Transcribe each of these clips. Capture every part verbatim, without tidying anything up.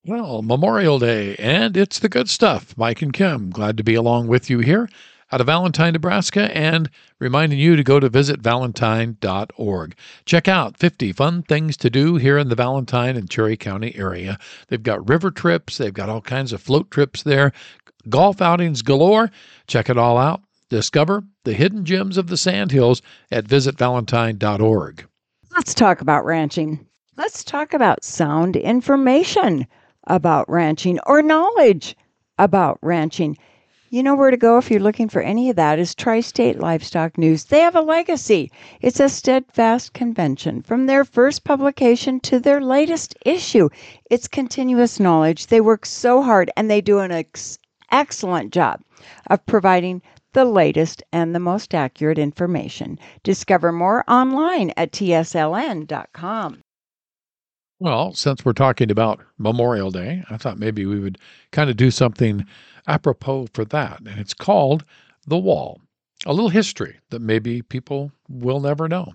Well, Memorial Day, and it's the good stuff. Mike and Kim, glad to be along with you here out of Valentine, Nebraska, and reminding you to go to visit valentine dot org. Check out fifty fun things to do here in the Valentine and Cherry County area. They've got river trips, they've got all kinds of float trips there, golf outings galore. Check it all out. Discover the hidden gems of the Sandhills at visit valentine dot org. Let's talk about ranching. Let's talk about sound information about ranching or knowledge about ranching. You know where to go if you're looking for any of that is Tri-State Livestock News. They have a legacy. It's a steadfast convention from their first publication to their latest issue. It's continuous knowledge. They work so hard and they do an ex- excellent job of providing the latest and the most accurate information. Discover more online at T S L N dot com. Well, since we're talking about Memorial Day, I thought maybe we would kind of do something apropos for that. And it's called The Wall, a little history that maybe people will never know.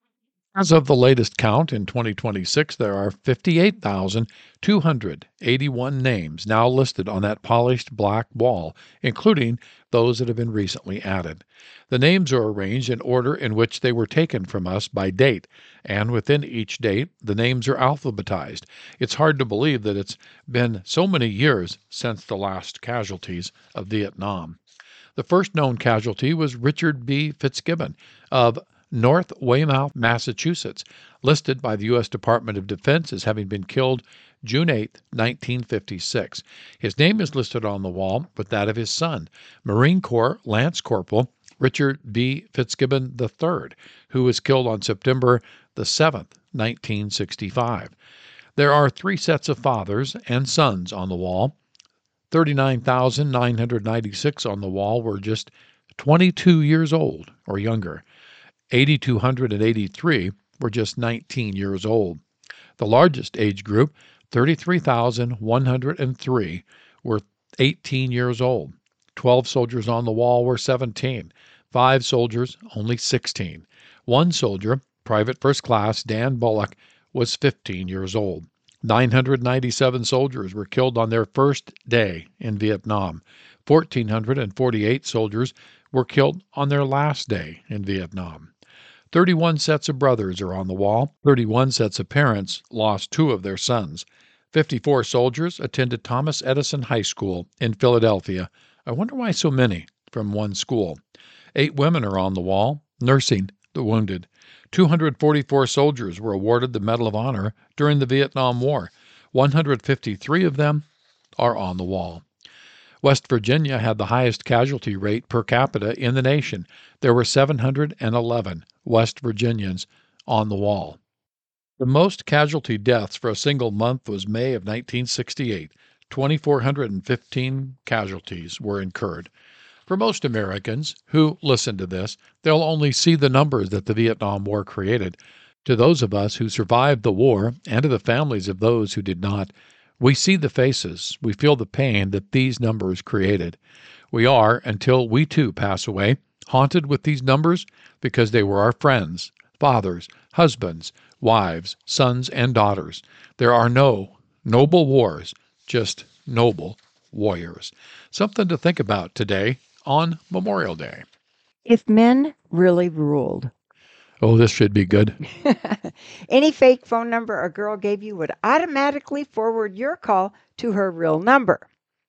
As of the latest count in twenty twenty-six, there are fifty-eight thousand two hundred eighty-one names now listed on that polished black wall, including those that have been recently added. The names are arranged in order in which they were taken from us by date, and within each date, the names are alphabetized. It's hard to believe that it's been so many years since the last casualties of Vietnam. The first known casualty was Richard B. Fitzgibbon of North Weymouth, Massachusetts, listed by the U S Department of Defense as having been killed June eighth, nineteen fifty-six. His name is listed on the wall with that of his son, Marine Corps Lance Corporal Richard B. Fitzgibbon the third, who was killed on September the seventh, nineteen sixty-five. There are three sets of fathers and sons on the wall. thirty-nine thousand nine hundred ninety-six on the wall were just twenty-two years old or younger. eight thousand two hundred eighty-three were just nineteen years old. The largest age group, thirty-three thousand one hundred three, were eighteen years old. twelve soldiers on the wall were seventeen. Five soldiers, only sixteen. One soldier, Private First Class Dan Bullock, was fifteen years old. nine hundred ninety-seven soldiers were killed on their first day in Vietnam. one thousand four hundred forty-eight soldiers were killed on their last day in Vietnam. thirty-one sets of brothers are on the wall. thirty-one sets of parents lost two of their sons. fifty-four soldiers attended Thomas Edison High School in Philadelphia. I wonder why so many from one school. Eight women are on the wall, nursing the wounded. two hundred forty-four soldiers were awarded the Medal of Honor during the Vietnam War. one hundred fifty-three of them are on the wall. West Virginia had the highest casualty rate per capita in the nation. There were seven hundred eleven West Virginians on the wall. The most casualty deaths for a single month was May of nineteen sixty-eight. two thousand four hundred fifteen casualties were incurred. For most Americans who listen to this, they'll only see the numbers that the Vietnam War created. To those of us who survived the war, and to the families of those who did not, we see the faces, we feel the pain that these numbers created. We are, until we too pass away, haunted with these numbers because they were our friends, fathers, husbands, wives, sons, and daughters. There are no noble wars, just noble warriors. Something to think about today on Memorial Day. If men really ruled. Oh, this should be good. Any fake phone number a girl gave you would automatically forward your call to her real number.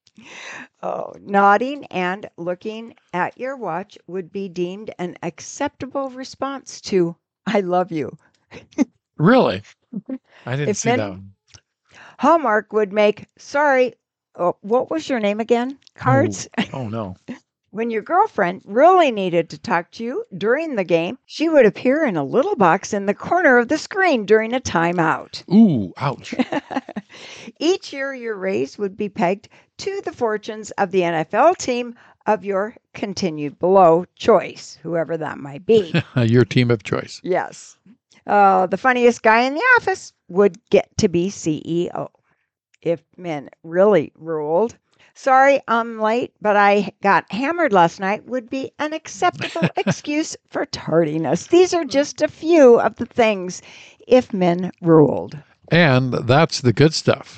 Oh, nodding and looking at your watch would be deemed an acceptable response to "I love you." Really? I didn't If see men- that one. Hallmark would make, sorry, oh, what was your name again? Cards. Oh, oh no. When your girlfriend really needed to talk to you during the game, she would appear in a little box in the corner of the screen during a timeout. Ooh, ouch. Each year, your raise would be pegged to the fortunes of the N F L team of your continued below choice, whoever that might be. Your team of choice. Yes. Uh, the funniest guy in the office would get to be C E O. If men really ruled, sorry I'm late, but I got hammered last night would be an acceptable excuse for tardiness. These are just a few of the things if men ruled. And that's the good stuff.